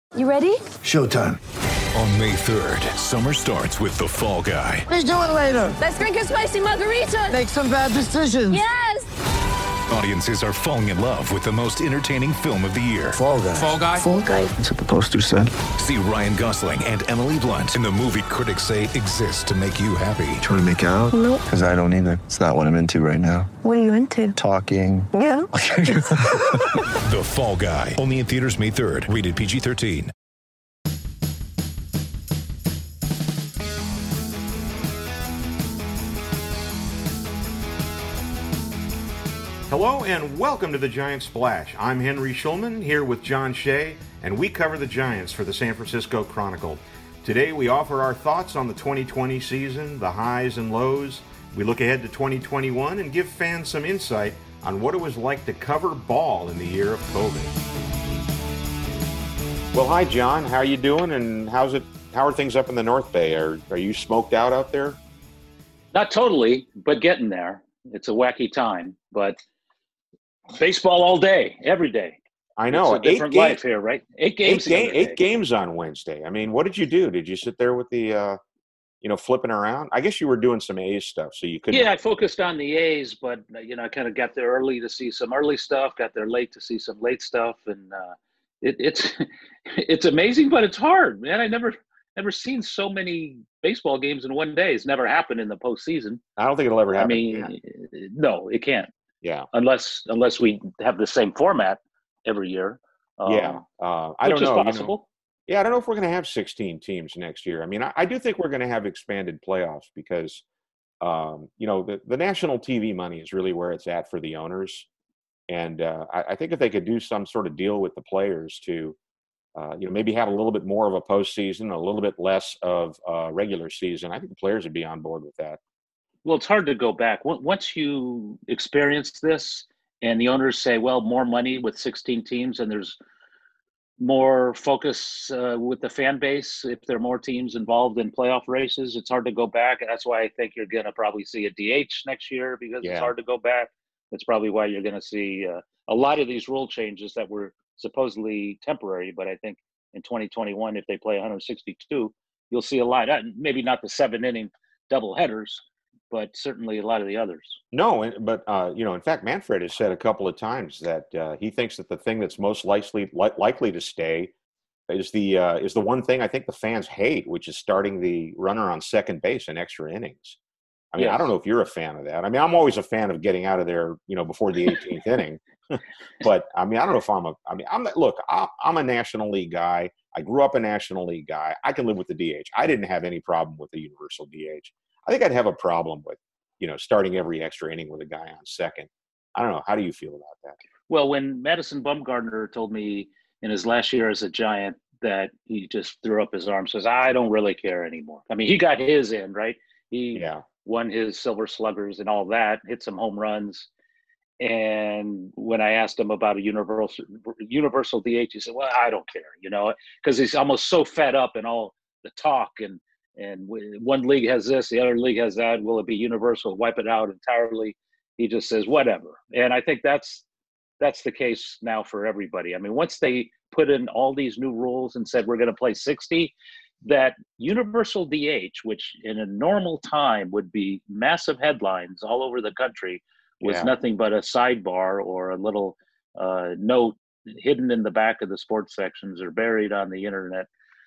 You ready? Showtime. On May 3rd, summer starts with The Fall Guy. Let's do it later. Let's drink a spicy margarita. Make some bad decisions. Yes! Audiences are falling in love with the most entertaining film of the year. Fall Guy. Fall Guy? Fall guy. That's what the poster said. See Ryan Gosling and Emily Blunt in the movie critics say exists to make you happy. Trying to make it out? Nope. Because I don't either. It's not what I'm into right now. What are you into? Talking. Yeah. The Fall Guy. Only in theaters May 3rd. Rated PG-13. Hello and welcome to the Giant Splash. I'm Henry Schulman here with John Shea, and we cover the Giants for the San Francisco Chronicle. Today we offer our thoughts on the 2020 season, the highs and lows. We look ahead to 2021 and give fans some insight on what it was like to cover ball in the year of COVID. Well, hi John, how are you doing, and how are things up in the North Bay? Are you smoked out there? Not totally, but getting there. It's a wacky time, but baseball all day, every day. I know. It's a different life here, right? Eight games on Wednesday. I mean, what did you do? Did you sit there with the, flipping around? I guess you were doing some A's stuff, so you couldn't. Yeah, I focused on the A's, but, I kind of got there early to see some early stuff, got there late to see some late stuff, and it's it's amazing, but it's hard, man. I never seen so many baseball games in one day. It's never happened in the postseason. I don't think it'll ever happen. I mean, no, it can't. Yeah. Unless we have the same format every year. I don't know. Possible. I don't know if we're going to have 16 teams next year. I mean, I do think we're going to have expanded playoffs because, the national TV money is really where it's at for the owners. And I think if they could do some sort of deal with the players to, maybe have a little bit more of a postseason, a little bit less of a regular season, I think the players would be on board with that. Well, it's hard to go back. Once you experience this and the owners say, well, more money with 16 teams and there's more focus with the fan base, if there are more teams involved in playoff races, it's hard to go back. And that's why I think you're going to probably see a DH next year because it's hard to go back. That's probably why you're going to see a lot of these rule changes that were supposedly temporary. But I think in 2021, if they play 162, you'll see a lot. Maybe not the 7-inning double headers, but certainly a lot of the others. No, but in fact, Manfred has said a couple of times that he thinks that the thing that's most likely to stay is the one thing I think the fans hate, which is starting the runner on second base in extra innings. I mean, yes. I don't know if you're a fan of that. I mean, I'm always a fan of getting out of there, before the 18th inning. But I mean, I don't know if I'm a National League guy. I grew up a National League guy. I can live with the DH. I didn't have any problem with the universal DH. I think I'd have a problem with, starting every extra inning with a guy on second. I don't know. How do you feel about that? Well, when Madison Bumgarner told me in his last year as a Giant that he just threw up his arms, says, I don't really care anymore. I mean, he got his in, right? He won his Silver Sluggers and all that, hit some home runs. And when I asked him about a universal DH, he said, well, I don't care, because he's almost so fed up in all the talk and one league has this, the other league has that. Will it be universal? Wipe it out entirely. He just says, whatever. And I think that's the case now for everybody. I mean, once they put in all these new rules and said, we're going to play 60, that universal DH, which in a normal time would be massive headlines all over the country, was nothing but a sidebar or a little note hidden in the back of the sports sections or buried on the internet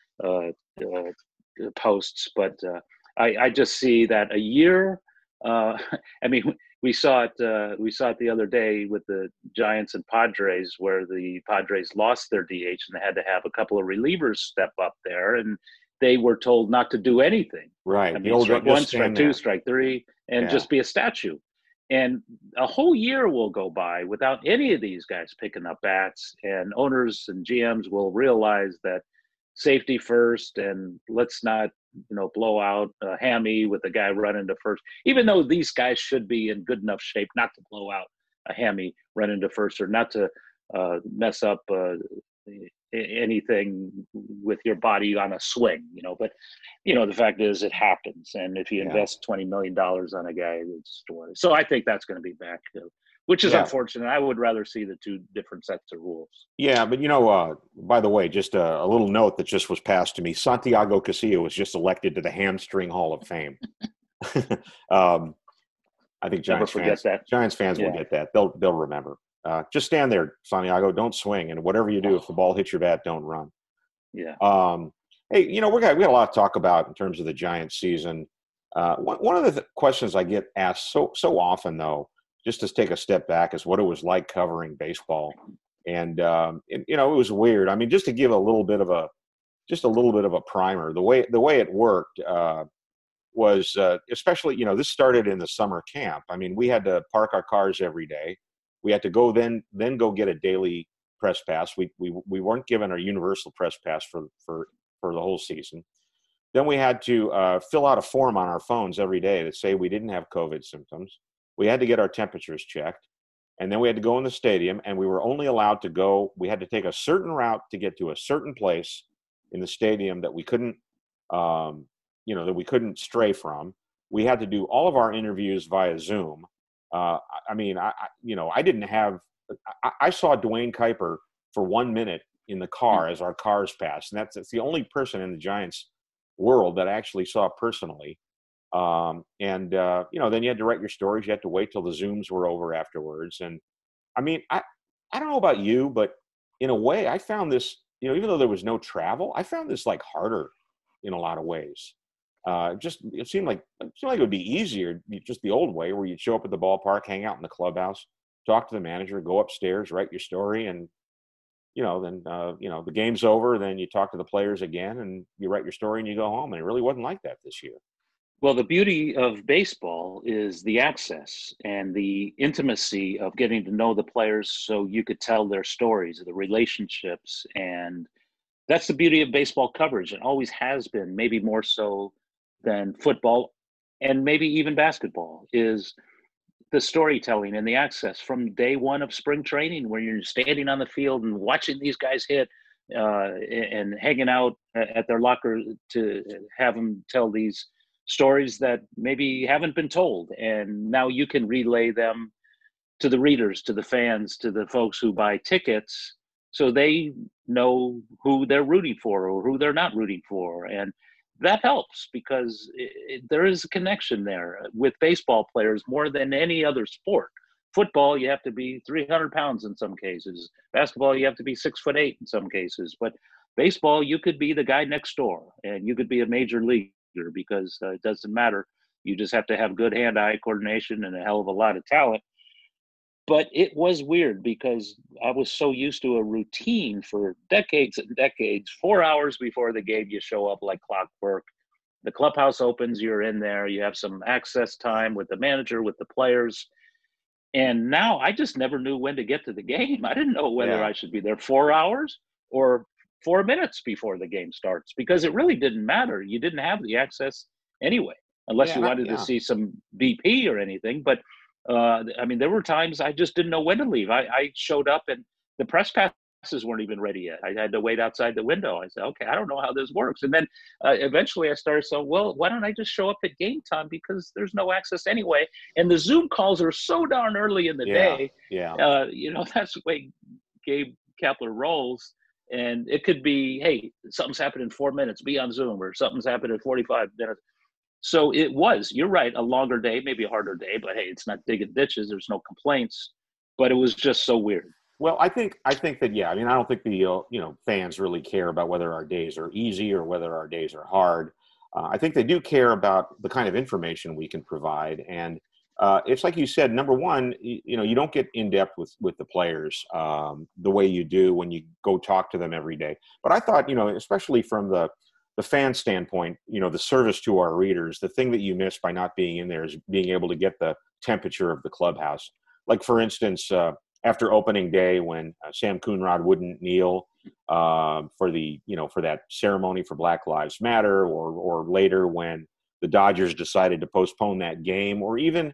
posts. But I just see that a year. I mean, we saw it the other day with the Giants and Padres, where the Padres lost their DH and they had to have a couple of relievers step up there, and they were told not to do anything. Right. I mean, strike one, strike two, strike three, and just be a statue. And a whole year will go by without any of these guys picking up bats, and owners and GMs will realize that safety first, and let's not, blow out a hammy with a guy running to first, even though these guys should be in good enough shape not to blow out a hammy running to first, or not to mess up anything with your body on a swing, but the fact is it happens. And if you invest $20 million on a guy, it's so I think that's going to be back which is Yeah. unfortunate. I would rather see the two different sets of rules. Yeah, but by the way, just a little note that just was passed to me. Santiago Casilla was just elected to the Hamstring Hall of Fame. I think Giants fans will get that. They'll remember. Just stand there, Santiago. Don't swing, and whatever you do, if the ball hits your bat, don't run. Yeah. Hey, we got a lot to talk about in terms of the Giants season. One of the questions I get asked so often, though, just to take a step back, is what it was like covering baseball, and it was weird. I mean, just to give a little bit of a primer, the way it worked was especially this started in the summer camp. I mean, we had to park our cars every day. We had to go then go get a daily press pass. We weren't given a universal press pass for the whole season. Then we had to fill out a form on our phones every day that say we didn't have COVID symptoms. We had to get our temperatures checked, and then we had to go in the stadium, and we were only allowed to go. We had to take a certain route to get to a certain place in the stadium that we couldn't, stray from. We had to do all of our interviews via Zoom. I didn't have. I saw Dwayne Kuiper for 1 minute in the car as our cars passed, and that's the only person in the Giants world that I actually saw personally. Then you had to write your stories. You had to wait till the Zooms were over afterwards. And I mean, I don't know about you, but in a way I found this, even though there was no travel, I found this like harder in a lot of ways. It seemed like it would be easier, just the old way, where you'd show up at the ballpark, hang out in the clubhouse, talk to the manager, go upstairs, write your story, and the game's over. Then you talk to the players again, and you write your story, and you go home. And it really wasn't like that this year. Well, the beauty of baseball is the access and the intimacy of getting to know the players, so you could tell their stories, the relationships, and that's the beauty of baseball coverage. It always has been, maybe more so than football and maybe even basketball, is the storytelling and the access from day one of spring training, where you're standing on the field and watching these guys hit and hanging out at their locker to have them tell these stories that maybe haven't been told. And now you can relay them to the readers, to the fans, to the folks who buy tickets, so they know who they're rooting for or who they're not rooting for. And that helps, because there is a connection there with baseball players more than any other sport. Football, you have to be 300 pounds in some cases. Basketball, you have to be 6'8" in some cases. But baseball, you could be the guy next door, and you could be a major leaguer, because it doesn't matter. You just have to have good hand-eye coordination and a hell of a lot of talent. But it was weird, because I was so used to a routine for decades and decades. 4 hours before the game, you show up like clockwork. The clubhouse opens, you're in there. You have some access time with the manager, with the players. And now I just never knew when to get to the game. I didn't know whether I should be there 4 hours or 4 minutes before the game starts, because it really didn't matter. You didn't have the access anyway, unless you wanted to see some BP or anything. But there were times I just didn't know when to leave. I showed up and the press passes weren't even ready yet. I had to wait outside the window. I said, okay, I don't know how this works. And then eventually I started saying, well, why don't I just show up at game time, because there's no access anyway. And the Zoom calls are so darn early in the day. Yeah. That's the way Gabe Kapler rolls. And it could be, hey, something's happened in 4 minutes, be on Zoom, or something's happened in 45 minutes. So it was, you're right, a longer day, maybe a harder day, but hey, it's not digging ditches. There's no complaints, but it was just so weird. Well, I think that, yeah, I mean, I don't think the, fans really care about whether our days are easy or whether our days are hard. I think they do care about the kind of information we can provide. And it's like you said, number one, you don't get in depth with the players the way you do when you go talk to them every day. But I thought, especially from the fan standpoint, the service to our readers, the thing that you miss by not being in there is being able to get the temperature of the clubhouse. Like, for instance, after opening day, when Sam Coonrod wouldn't kneel for that ceremony for Black Lives Matter, or later when the Dodgers decided to postpone that game, or even,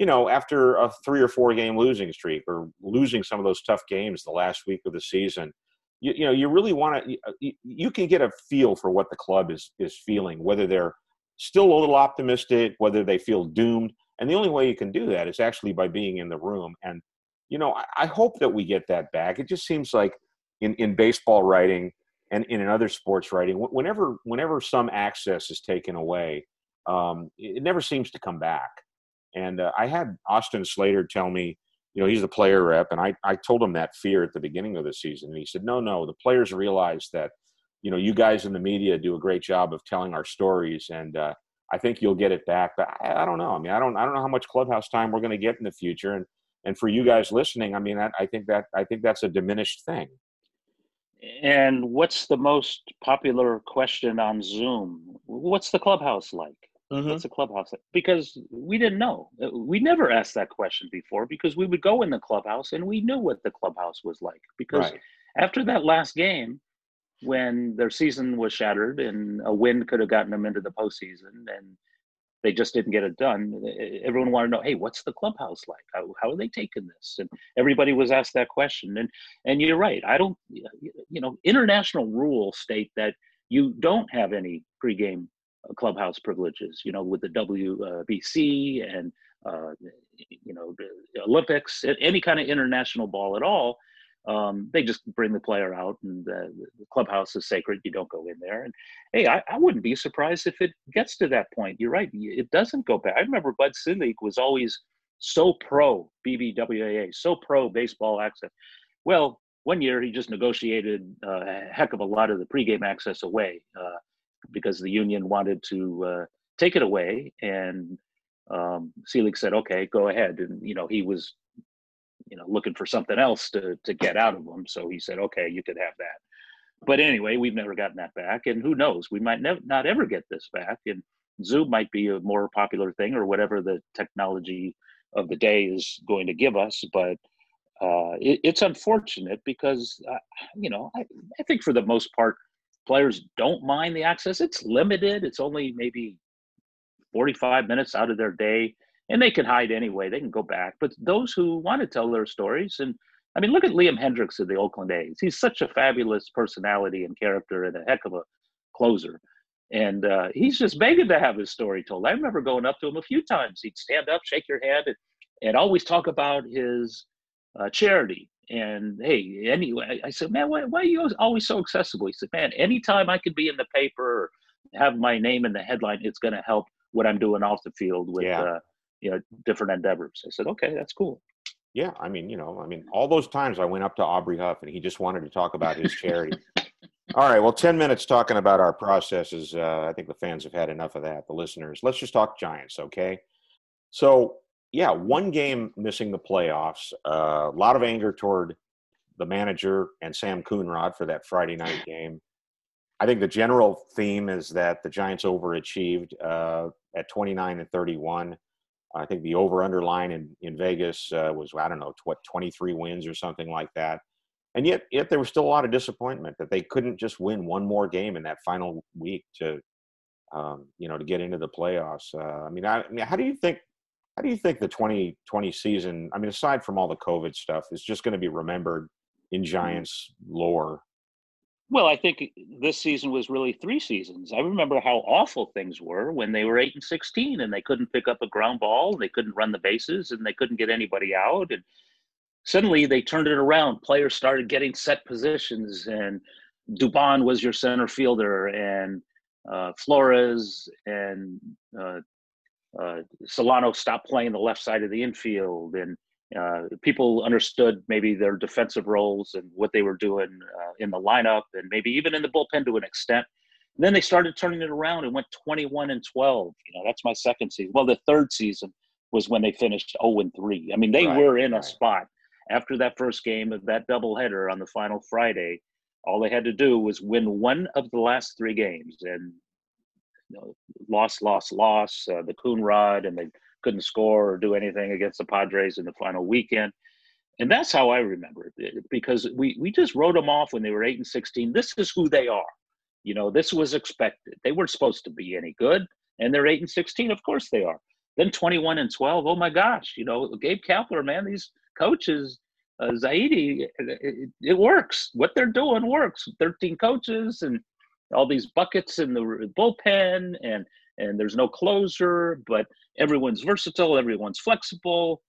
after a 3 or 4 game losing streak, or losing some of those tough games the last week of the season. You really want to. You can get a feel for what the club is feeling, whether they're still a little optimistic, whether they feel doomed, and the only way you can do that is actually by being in the room. And I hope that we get that back. It just seems like in baseball writing and in other sports writing, whenever some access is taken away, it never seems to come back. And I had Austin Slater tell me, he's the player rep, and I told him that fear at the beginning of the season. And he said, no, the players realize that, you guys in the media do a great job of telling our stories, and I think you'll get it back. But I don't know. I mean, I don't know how much clubhouse time we're going to get in the future. And for you guys listening, I mean, I think that's a diminished thing. And what's the most popular question on Zoom? What's the clubhouse like? Mm-hmm. What's the clubhouse like? Because we didn't know. We never asked that question before, because we would go in the clubhouse and we knew what the clubhouse was like. Because after that last game, when their season was shattered and a win could have gotten them into the postseason and they just didn't get it done, everyone wanted to know, hey, what's the clubhouse like? How are they taking this? And everybody was asked that question. And you're right. International rules state that you don't have any pregame clubhouse privileges, with the WBC and, the Olympics, any kind of international ball at all. They just bring the player out, and the clubhouse is sacred. You don't go in there. And hey, I wouldn't be surprised if it gets to that point. You're right. It doesn't go back. I remember Bud Selig was always so pro BBWAA, so pro baseball access. Well, one year he just negotiated a heck of a lot of the pregame access away because the union wanted to take it away. And Selig said, okay, go ahead. And, he was looking for something else to get out of them. So he said, okay, you could have that. But anyway, we've never gotten that back. And who knows, we might not ever get this back. And Zoom might be a more popular thing, or whatever the technology of the day is going to give us. But it's unfortunate because, I think for the most part, players don't mind the access. It's limited. It's only maybe 45 minutes out of their day. And they can hide anyway. They can go back. But those who want to tell their stories, and I mean, look at Liam Hendriks of the Oakland A's. He's such a fabulous personality and character and a heck of a closer. And he's just begging to have his story told. I remember going up to him a few times. He'd stand up, shake your hand, and always talk about his charity. And hey, anyway, I said, man, why are you always so accessible? He said, man, anytime I could be in the paper or have my name in the headline, it's going to help what I'm doing off the field with different endeavors. I said, okay, that's cool. Yeah. I mean, all those times I went up to Aubrey Huff and he just wanted to talk about his charity. All right. Well, 10 minutes talking about our processes. I think the fans have had enough of that. The listeners, let's just talk Giants. Okay. So yeah, one game missing the playoffs, a lot of anger toward the manager and Sam Coonrod for that Friday night game. I think the general theme is that the Giants overachieved at 29-31. I think the over-under line in Vegas was, 23 wins or something like that. And yet there was still a lot of disappointment that they couldn't just win one more game in that final week to get into the playoffs. How do you think the 2020 season, aside from all the COVID stuff, is just going to be remembered in Giants lore? Well, I think this season was really 3 seasons. I remember how awful things were when they were 8-16 and they couldn't pick up a ground ball, they couldn't run the bases, and they couldn't get anybody out. And suddenly they turned it around. Players started getting set positions, and Dubon was your center fielder, and Flores and Solano stopped playing the left side of the infield, and people understood maybe their defensive roles and what they were doing in the lineup, and maybe even in the bullpen to an extent. And then they started turning it around and went 21-12. That's my second season. Well, the third season was when they finished 0-3. They were in a spot after that first game of that doubleheader on the final Friday. All they had to do was win one of the last 3 games, and loss, the Coonrod, and they couldn't score or do anything against the Padres in the final weekend. And that's how I remember it, because we just wrote them off when they were 8-16. This is who they are. This was expected. They weren't supposed to be any good, and they're 8-16. Of course they are. Then 21-12. Oh my gosh. Gabe Kapler, man, these coaches, Zaidi, it works. What they're doing works. 13 coaches and all these buckets in the bullpen, and there's no closer, but everyone's versatile, everyone's flexible.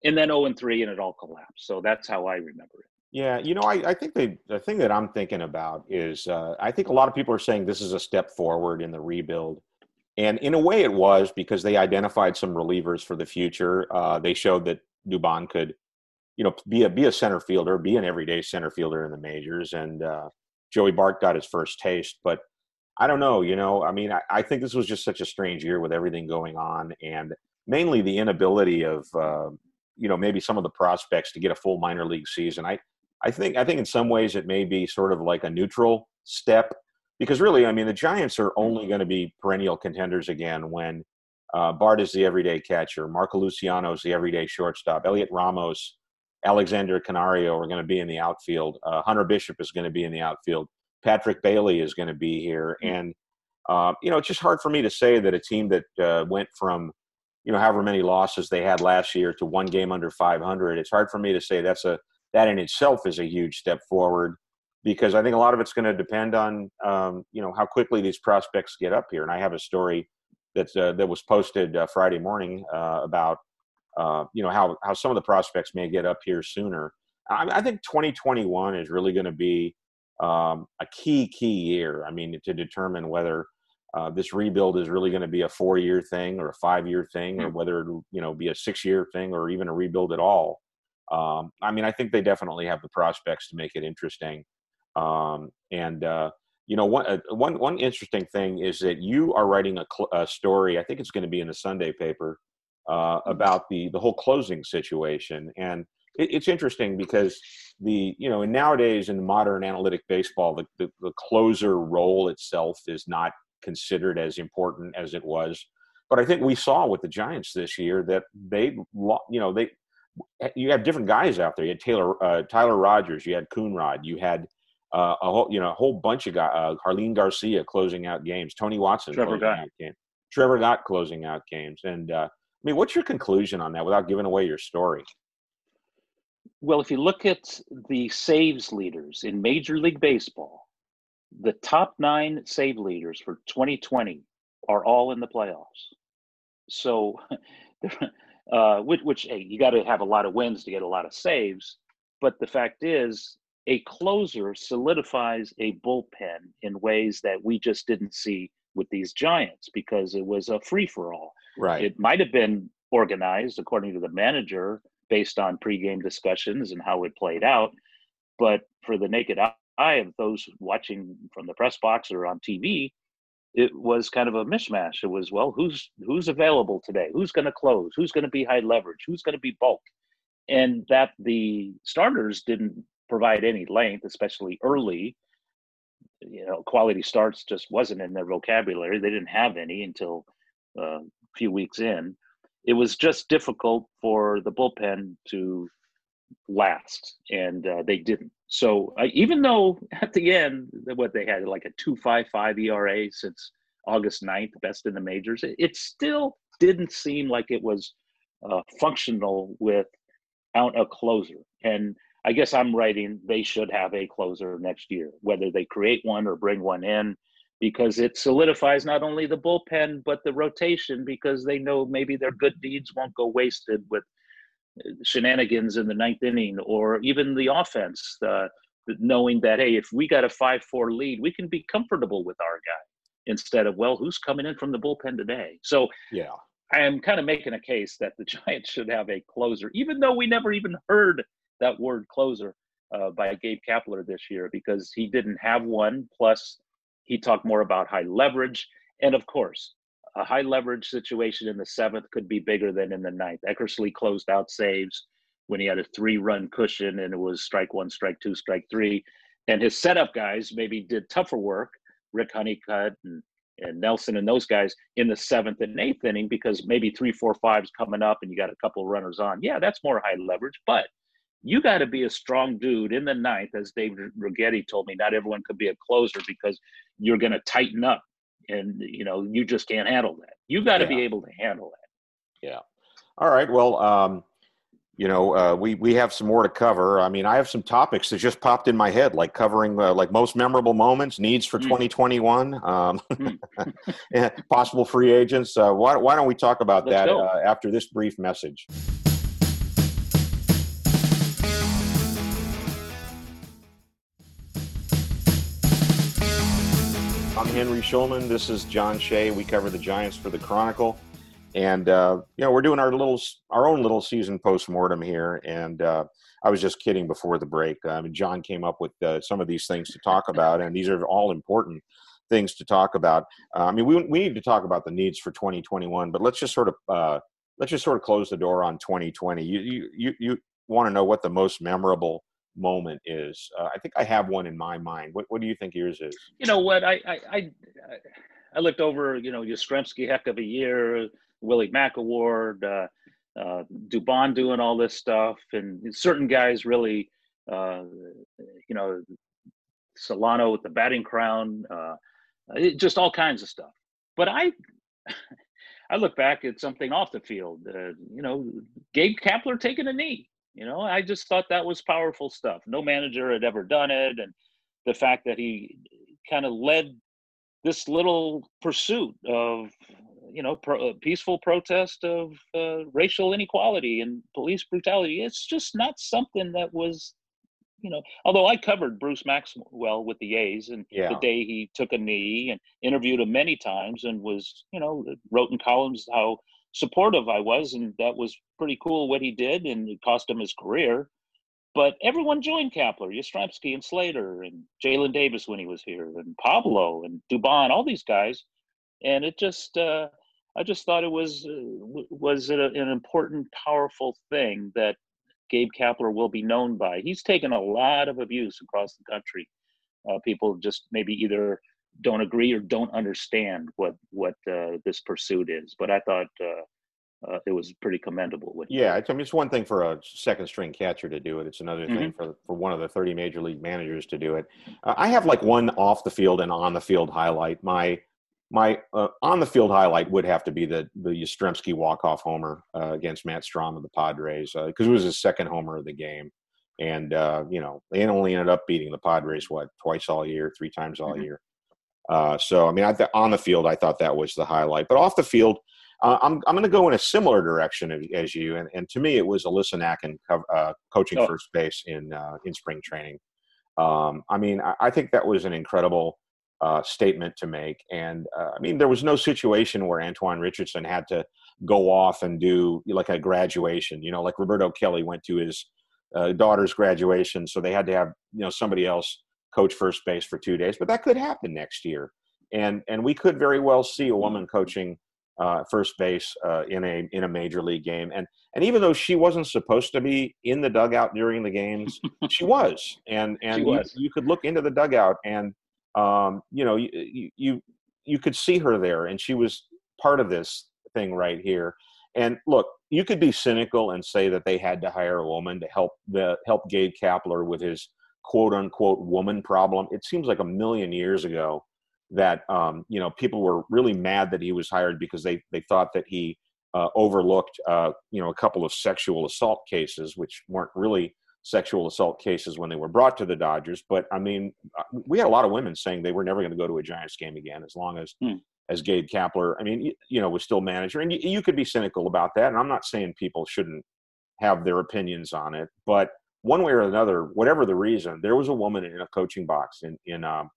and then 0-3, and it all collapsed. So that's how I remember it. Yeah, I think the thing that I'm thinking about is I think a lot of people are saying this is a step forward in the rebuild. And in a way it was, because they identified some relievers for the future. They showed that Dubon could, be a center fielder, be an everyday center fielder in the majors. And Joey Bart got his first taste. But I don't know, I think this was just such a strange year with everything going on. And mainly the inability of, maybe some of the prospects to get a full minor league season. I think in some ways it may be sort of like a neutral step, because really, the Giants are only going to be perennial contenders again when Bart is the everyday catcher, Marco Luciano is the everyday shortstop, Elliot Ramos, Alexander Canario are going to be in the outfield, Hunter Bishop is going to be in the outfield, Patrick Bailey is going to be here, and it's just hard for me to say that a team that went from however many losses they had last year to one game under 500. It's hard for me to say that in itself is a huge step forward, because I think a lot of it's going to depend on, how quickly these prospects get up here. And I have a story that was posted Friday morning about, how some of the prospects may get up here sooner. I think 2021 is really going to be a key year. To determine whether this rebuild is really going to be a 4-year thing or a 5-year thing, or whether it'll, be a 6-year thing or even a rebuild at all. I think they definitely have the prospects to make it interesting. One interesting thing is that you are writing a story, I think it's going to be in the Sunday paper, about the whole closing situation. And it's interesting because nowadays in modern analytic baseball, the closer role itself is not considered as important as it was. But I think we saw with the Giants this year that you have different guys out there. You had Tyler Rogers, you had Coonrod, you had a whole bunch of guys, Harleen Garcia closing out games, Tony Watson closing out games, Trevor Gott closing out games. And what's your conclusion on that without giving away your story? Well, if you look at the saves leaders in Major League Baseball, the top 9 save leaders for 2020 are all in the playoffs. So, hey, you got to have a lot of wins to get a lot of saves. But the fact is, a closer solidifies a bullpen in ways that we just didn't see with these Giants, because it was a free-for-all. Right. It might have been organized, according to the manager, based on pregame discussions and how it played out. But for the naked eye of those watching from the press box or on TV, it was kind of a mishmash. It was, well, who's available today? Who's going to close? Who's going to be high leverage? Who's going to be bulk? And that the starters didn't provide any length, especially early. Quality starts just wasn't in their vocabulary. They didn't have any until a few weeks in. It was just difficult for the bullpen to last, and they didn't. So even though at the end, what they had, like a 2.55 ERA since August 9th, best in the majors, it still didn't seem like it was functional without a closer. And I guess I'm writing they should have a closer next year, whether they create one or bring one in, because it solidifies not only the bullpen, but the rotation, because they know maybe their good deeds won't go wasted with shenanigans in the 9th inning, or even the offense, knowing that, hey, if we got a 5-4 lead, we can be comfortable with our guy instead of, well, who's coming in from the bullpen today? So yeah, I am kind of making a case that the Giants should have a closer, even though we never even heard that word closer by Gabe Kapler this year, because he didn't have one. Plus, he talked more about high leverage. And of course, a high leverage situation in the 7th could be bigger than in the 9th. Eckersley closed out saves when he had a 3-run cushion, and it was strike 1, strike 2, strike 3. And his setup guys maybe did tougher work, Rick Honeycutt and Nelson and those guys, in the 7th and 8th inning, because maybe 3, 4, 5's coming up and you got a couple of runners on. Yeah, that's more high leverage, but you got to be a strong dude in the 9th. As David Righetti told me, not everyone could be a closer because you're going to tighten up. And, you just can't handle that. You got to be able to handle that. Yeah. All right. Well, we have some more to cover. I have some topics that just popped in my head, like covering like most memorable moments, needs for 2021, possible free agents. Why don't we talk about that after this brief message? I'm Henry Schulman. This is John Shea. We cover the Giants for the Chronicle. And, we're doing our own little season postmortem here. And I was just kidding before the break. John came up with some of these things to talk about, and these are all important things to talk about. We need to talk about the needs for 2021, but let's just sort of close the door on 2020. You want to know what the most memorable moment is? I think I have one in my mind. What do you think yours is? You know what? I looked over. Yastrzemski, heck of a year. Willie Mack Award. Dubon doing all this stuff, and certain guys really. Solano with the batting crown. Just all kinds of stuff. But I look back at something off the field. Gabe Kapler taking a knee. I just thought that was powerful stuff. No manager had ever done it. And the fact that he kind of led this little pursuit of, peaceful protest of racial inequality and police brutality. It's just not something that was, although I covered Bruce Maxwell with the A's and the day he took a knee and interviewed him many times and was, wrote in columns how supportive I was, and that was pretty cool what he did, and it cost him his career. But everyone joined Kapler, Yastrzemski and Slater and Jalen Davis when he was here, and Pablo and Dubon, all these guys. And it just, I just thought it was an important, powerful thing that Gabe Kapler will be known by. He's taken a lot of abuse across the country. People just maybe either don't agree or don't understand what this pursuit is. But I thought it was pretty commendable. It's one thing for a second string catcher to do it. It's another thing for one of the 30 major league managers to do it. I have like one off the field and on the field highlight. My on the field highlight would have to be the Yastrzemski walk-off homer against Matt Strom of the Padres, because it was his second homer of the game. And, they only ended up beating the Padres, twice all year, 3 times all year. On the field, I thought that was the highlight. But off the field, I'm going to go in a similar direction as you. And to me, it was Alyssa Nakken coaching first base in spring training. I think that was an incredible statement to make. And there was no situation where Antoine Richardson had to go off and do like a graduation, like Roberto Kelly went to his daughter's graduation. So they had to have, somebody else coach first base for 2 days, but that could happen next year. And we could very well see a woman coaching first base in a major league game. And even though she wasn't supposed to be in the dugout during the games, she was. And you could look into the dugout and, you could see her there, and she was part of this thing right here. And look, you could be cynical and say that they had to hire a woman to help Gabe Kapler with his quote unquote woman problem. It seems like a million years ago that, people were really mad that he was hired because they thought that he overlooked, a couple of sexual assault cases, which weren't really sexual assault cases when they were brought to the Dodgers. But we had a lot of women saying they were never going to go to a Giants game again as long as Gabe Kapler, was still manager. And you could be cynical about that. And I'm not saying people shouldn't have their opinions on it, but one way or another, whatever the reason, there was a woman in a coaching box in a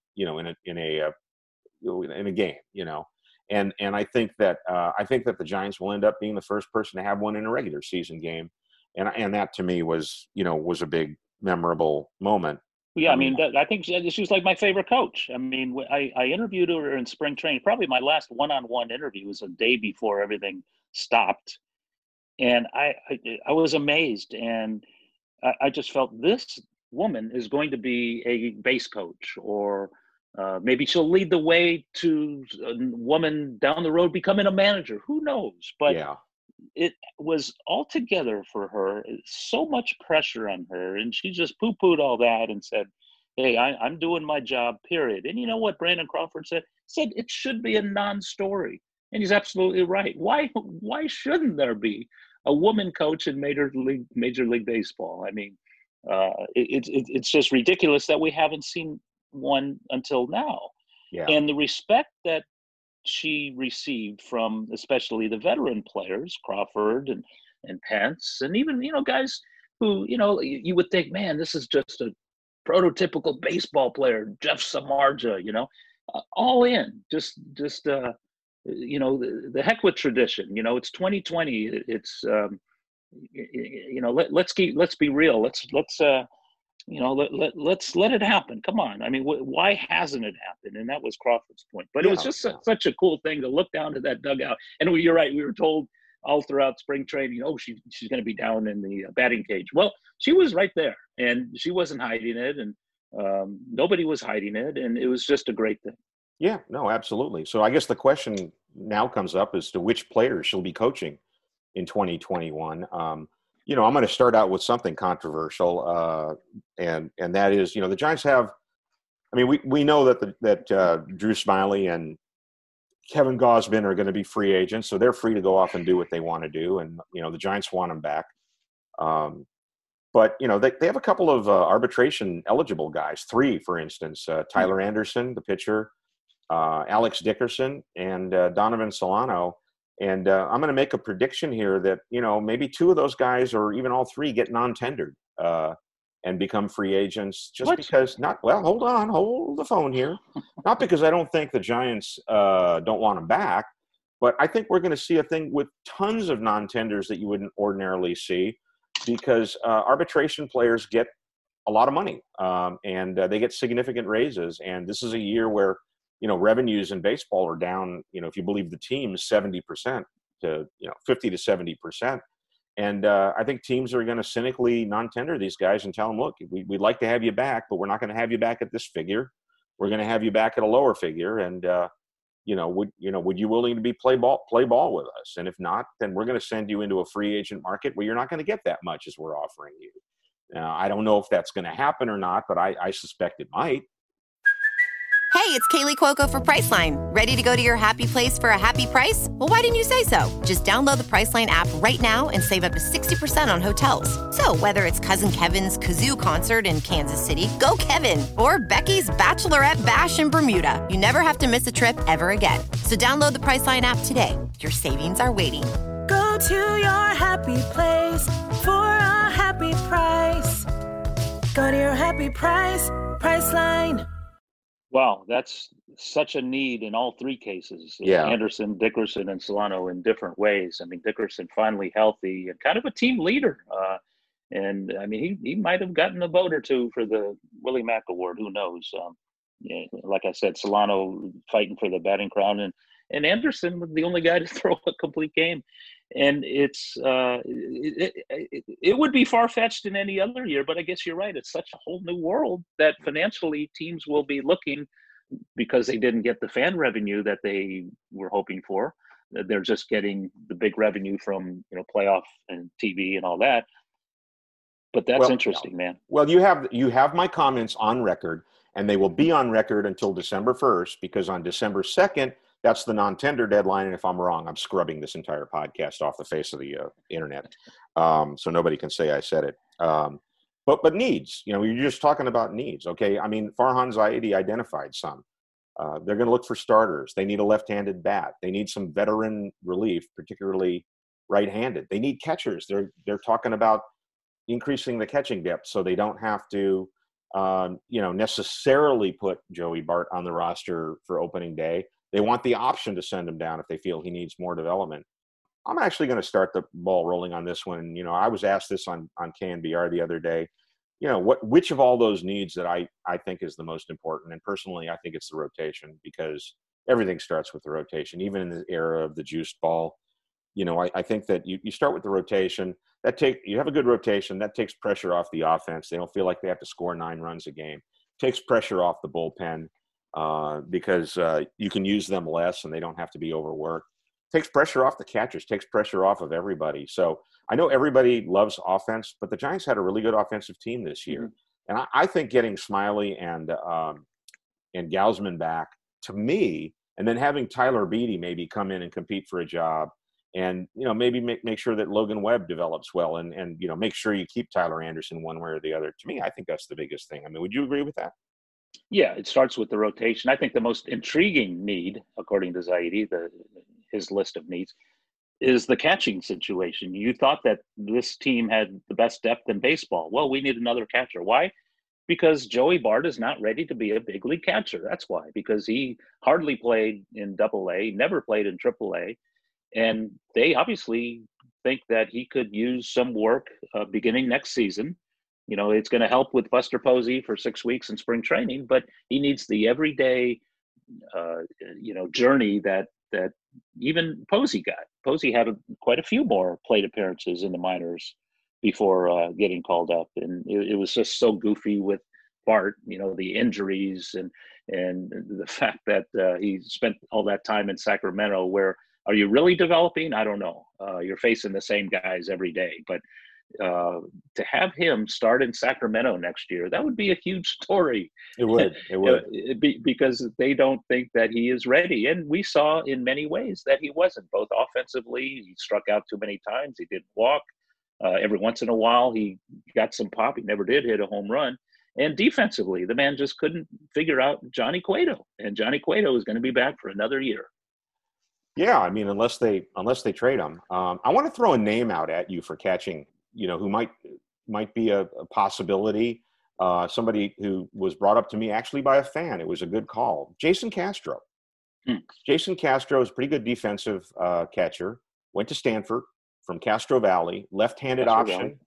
game, and I think that the Giants will end up being the first person to have one in a regular season game. And that to me was a big memorable moment. Yeah, I think she was like my favorite coach. I interviewed her in spring training. Probably my last one-on-one interview was a day before everything stopped, and I was amazed, and I just felt this woman is going to be a base coach, or maybe she'll lead the way to a woman down the road becoming a manager. Who knows? But yeah. It was altogether for her so much pressure on her, and she just poo-pooed all that and said, hey, I'm doing my job, period. And you know what Brandon Crawford said? He said it should be a non-story. And he's absolutely right. Why shouldn't there be a woman coach in Major League Baseball? It's just ridiculous that we haven't seen one until now. Yeah. And the respect that she received from especially the veteran players, Crawford and Pence, and even, guys who, you would think, man, this is just a prototypical baseball player, Jeff Samardzija, all in. Just the heck with tradition. It's 2020. It's let's be real. Let's let it happen. Come on. I mean, why hasn't it happened? And that was Crawford's point. But it was just such a cool thing to look down to that dugout. And you're right. We were told all throughout spring training, she's going to be down in the batting cage. Well, she was right there, and she wasn't hiding it, and nobody was hiding it, and it was just a great thing. Yeah, no, absolutely. So I guess the question now comes up as to which players she'll be coaching in 2021. I'm going to start out with something controversial, and that is, the Giants have. I mean, we know that Drew Smyly and Kevin Gausman are going to be free agents, so they're free to go off and do what they want to do, and the Giants want them back. But they have a couple of arbitration eligible guys, 3, for instance, Tyler Anderson, the pitcher, Alex Dickerson, and Donovan Solano. And I'm going to make a prediction here that, maybe 2 of those guys or even all 3 get non-tendered and become free agents because hold the phone here. Not because I don't think the Giants don't want them back, but I think we're going to see a thing with tons of non-tenders that you wouldn't ordinarily see because arbitration players get a lot of money and they get significant raises. And this is a year where revenues in baseball are down, if you believe the teams, 70% to, 50 to 70%. And I think teams are going to cynically non-tender these guys and tell them, look, we'd like to have you back, but we're not going to have you back at this figure. We're going to have you back at a lower figure. And, would you willing to play ball with us? And if not, then we're going to send you into a free agent market where you're not going to get that much as we're offering you. Now, I don't know if that's going to happen or not, but I suspect it might. Hey, it's Kaylee Cuoco for Priceline. Ready to go to your happy place for a happy price? Well, why didn't you say so? Just download the Priceline app right now and save up to 60% on hotels. So whether it's Cousin Kevin's Kazoo Concert in Kansas City, go Kevin, or Becky's Bachelorette Bash in Bermuda, you never have to miss a trip ever again. So download the Priceline app today. Your savings are waiting. Go to your happy place for a happy price. Go to your happy price, Priceline. Wow, that's such a need in all 3 cases. Yeah. Anderson, Dickerson, and Solano in different ways. I mean, Dickerson finally healthy and kind of a team leader. And I mean, he might have gotten a vote or 2 for the Willie Mack Award. Who knows? Like I said, Solano fighting for the batting crown, and Anderson was the only guy to throw a complete game. And it would be far-fetched in any other year, but I guess you're right. It's such a whole new world that financially teams will be looking because they didn't get the fan revenue that they were hoping for. They're just getting the big revenue from playoff and TV and all that. But that's interesting, man. Well, you have my comments on record, and they will be on record until December 1st, because on December 2nd, that's the non-tender deadline. And if I'm wrong, I'm scrubbing this entire podcast off the face of the internet. So nobody can say I said it. But needs, you're just talking about needs. Okay. I mean, Farhan Zaidi identified some. They're going to look for starters. They need a left-handed bat. They need some veteran relief, particularly right-handed. They need catchers. They're talking about increasing the catching depth so they don't have to, necessarily put Joey Bart on the roster for opening day. They want the option to send him down if they feel he needs more development. I'm actually going to start the ball rolling on this one. I was asked this on KNBR the other day. Which of all those needs that I think is the most important? And personally, I think it's the rotation, because everything starts with the rotation, even in the era of the juiced ball. I think that you start with the rotation. You have a good rotation. That takes pressure off the offense. They don't feel like they have to score 9 runs a game. Takes pressure off the bullpen. Because you can use them less and they don't have to be overworked. Takes pressure off the catchers, takes pressure off of everybody. So I know everybody loves offense, but the Giants had a really good offensive team this year. Mm-hmm. And I think getting Smyly and Gausman back, to me, and then having Tyler Beede maybe come in and compete for a job, and maybe make sure that Logan Webb develops well, and make sure you keep Tyler Anderson one way or the other. To me, I think that's the biggest thing. I mean, would you agree with that? Yeah, it starts with the rotation. I think the most intriguing need, according to Zaidi, his list of needs, is the catching situation. You thought that this team had the best depth in baseball. Well, we need another catcher. Why? because Joey Bart is not ready to be a big league catcher. That's why, because he hardly played in AA, never played in AAA. And they obviously think that he could use some work beginning next season. It's going to help with Buster Posey for 6 weeks in spring training, but he needs the everyday, journey that even Posey got. Posey had quite a few more plate appearances in the minors before getting called up, and it was just so goofy with Bart. The injuries and the fact that he spent all that time in Sacramento. Where are you really developing? I don't know. You're facing the same guys every day, but to have him start in Sacramento next year, that would be a huge story. It would. Because they don't think that he is ready. And we saw in many ways that he wasn't. Both offensively, he struck out too many times. He didn't walk. Every once in a while, he got some pop. He never did hit a home run. And defensively, the man just couldn't figure out Johnny Cueto. And Johnny Cueto is going to be back for another year. Yeah, I mean, unless they trade him. I want to throw a name out at you for catching, who might be a possibility. Somebody who was brought up to me actually by a fan. It was a good call. Jason Castro. Jason Castro is a pretty good defensive catcher. Went to Stanford from Castro Valley. Left-handed option,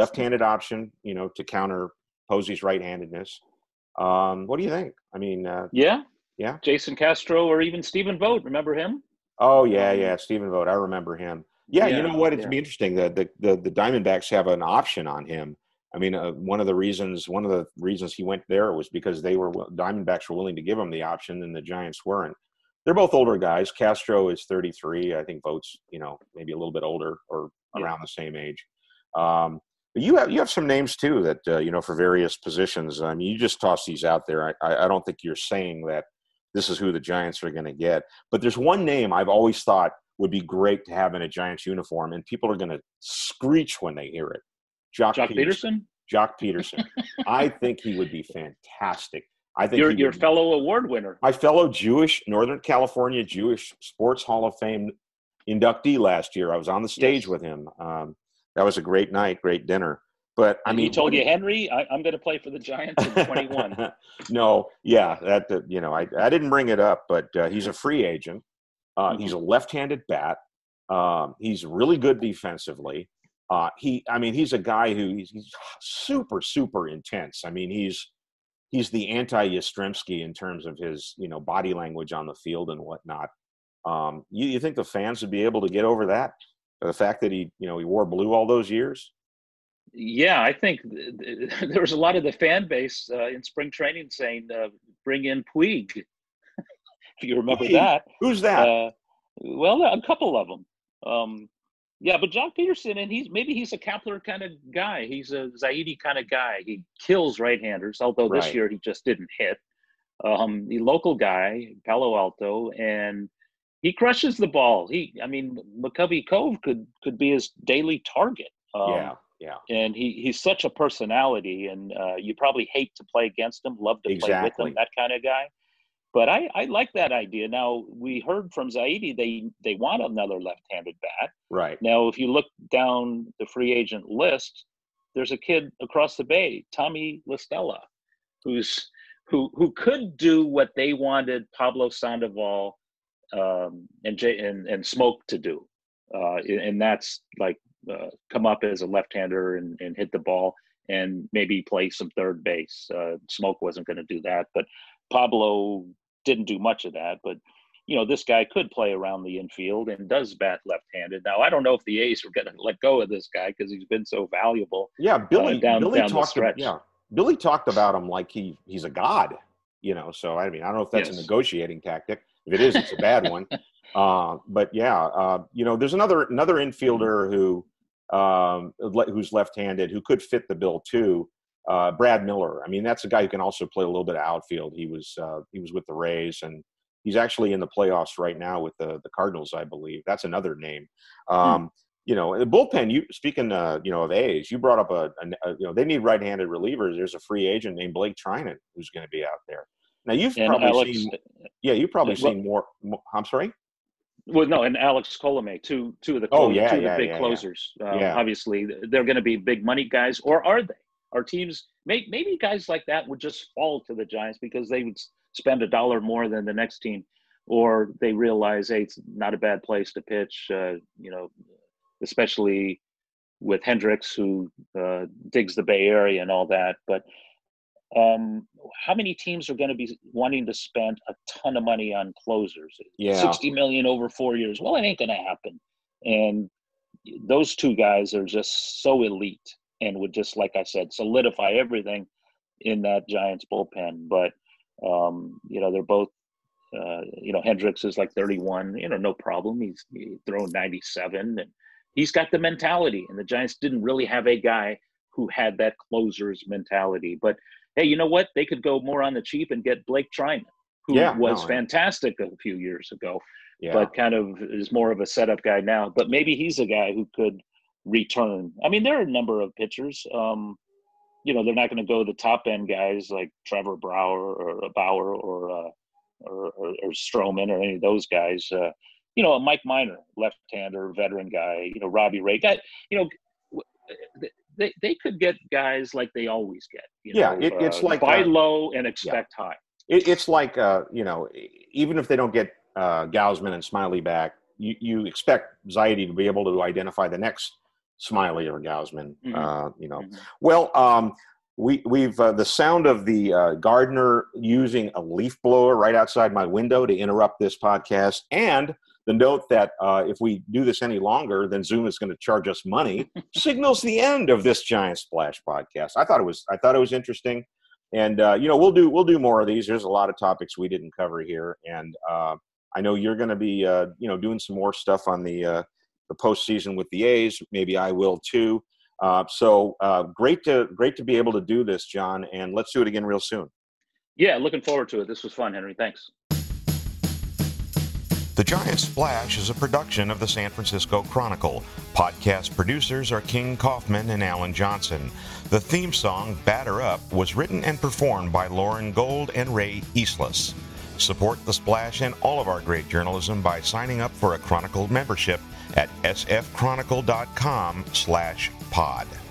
to counter Posey's right-handedness. What do you think? I mean, yeah. Jason Castro or even Stephen Vogt. Remember him? Oh yeah, Stephen Vogt. I remember him. Yeah, you know what? It'd be interesting. The Diamondbacks have an option on him. I mean, one of the reasons he went there was because Diamondbacks were willing to give him the option, and the Giants weren't. They're both older guys. Castro is 33. I think Vogt's, maybe a little bit older or around the same age. But you have some names too that for various positions. I mean, you just toss these out there. I don't think you're saying that this is who the Giants are going to get. But there's one name I've always thought would be great to have in a Giants uniform, and people are going to screech when they hear it. Jock Peterson? Jock Peterson. I think he would be fantastic. I think your fellow award winner. My fellow Northern California Jewish Sports Hall of Fame inductee last year. I was on the stage with him. That was a great night, great dinner. But I mean, he told you, Henry, I'm going to play for the Giants in 21. No, yeah, I didn't bring it up, but he's a free agent. He's a left-handed bat. He's really good defensely. He's a guy he's super, super intense. I mean, he's the anti-Yastrzemski in terms of his, body language on the field and whatnot. You think the fans would be able to get over that? The fact that he wore blue all those years? Yeah, I think there was a lot of the fan base in spring training saying, bring in Puig. If you remember that. Who's that? Well, a couple of them. But Jock Peterson, and he's a Kepler kind of guy. He's a Zaidi kind of guy. He kills right-handers, although this year he just didn't hit. The local guy, Palo Alto, and he crushes the ball. McCovey Cove could be his daily target. Yeah. And he's such a personality, and you probably hate to play against him, love to play with him, that kind of guy. But I like that idea. Now, we heard from Zaidi they want another left-handed bat. Right. Now, if you look down the free agent list, there's a kid across the bay, Tommy LaStella, who could do what they wanted Pablo Sandoval and Smoke to do. And that's like come up as a left-hander and hit the ball and maybe play some third base. Smoke wasn't going to do that, but Pablo didn't do much of that. But, this guy could play around the infield and does bat left-handed. Now, I don't know if the A's are going to let go of this guy because he's been so valuable. Yeah, Billy talked about him like he's a god, So, I don't know if that's a negotiating tactic. If it is, it's a bad one. But yeah, there's another infielder who's left-handed who could fit the bill too. Brad Miller. That's a guy who can also play a little bit of outfield. He was with the Rays, and he's actually in the playoffs right now with the Cardinals, I believe. That's another name. The bullpen. Speaking, of A's, you brought up they need right-handed relievers. There's a free agent named Blake Trinan who's going to be out there. Now you've probably seen more. I'm sorry. Well, no, and Alex Colomé, two of the big closers. Obviously, they're going to be big money guys, or are they? Our teams, maybe guys like that would just fall to the Giants because they would spend $1 more than the next team, or they realize, hey, it's not a bad place to pitch, especially with Hendricks, who digs the Bay Area and all that. But how many teams are going to be wanting to spend a ton of money on closers? Yeah. $60 million over 4 years. Well, it ain't going to happen. And those two guys are just so elite and would just, like I said, solidify everything in that Giants bullpen. But, they're both, Hendricks is like 31, no problem. He's thrown 97 and he's got the mentality, and the Giants didn't really have a guy who had that closer's mentality. But hey, you know what? They could go more on the cheap and get Blake Trinan, who was fantastic a few years ago, but kind of is more of a setup guy now. But maybe he's a guy who could return. I mean, there are a number of pitchers. They're not going to go the top end guys like Trevor Bauer or Stroman or any of those guys. Mike Minor, left-hander, veteran guy. Robbie Ray, guy. They could get guys like they always get. It's like buy low and expect high. It's like even if they don't get Gausman and Smiley back, you expect Zaidi to be able to identify the next Smiley or Gausman. Well, we've the sound of the gardener using a leaf blower right outside my window to interrupt this podcast, and the note that if we do this any longer, then Zoom is going to charge us money, signals the end of this Giant Splash podcast. I thought it was interesting, and we'll do more of these. There's a lot of topics we didn't cover here, and I know you're going to be doing some more stuff on the postseason with the A's. Maybe I will too. So great to be able to do this, John, and let's do it again real soon. Yeah, looking forward to it. This was fun, Henry. Thanks. The Giant Splash is a production of the San Francisco Chronicle. Podcast producers are King Kaufman and Alan Johnson. The theme song, Batter Up, was written and performed by Lauren Gold and Ray Eastless. Support The Splash and all of our great journalism by signing up for a Chronicle membership at sfchronicle.com/pod.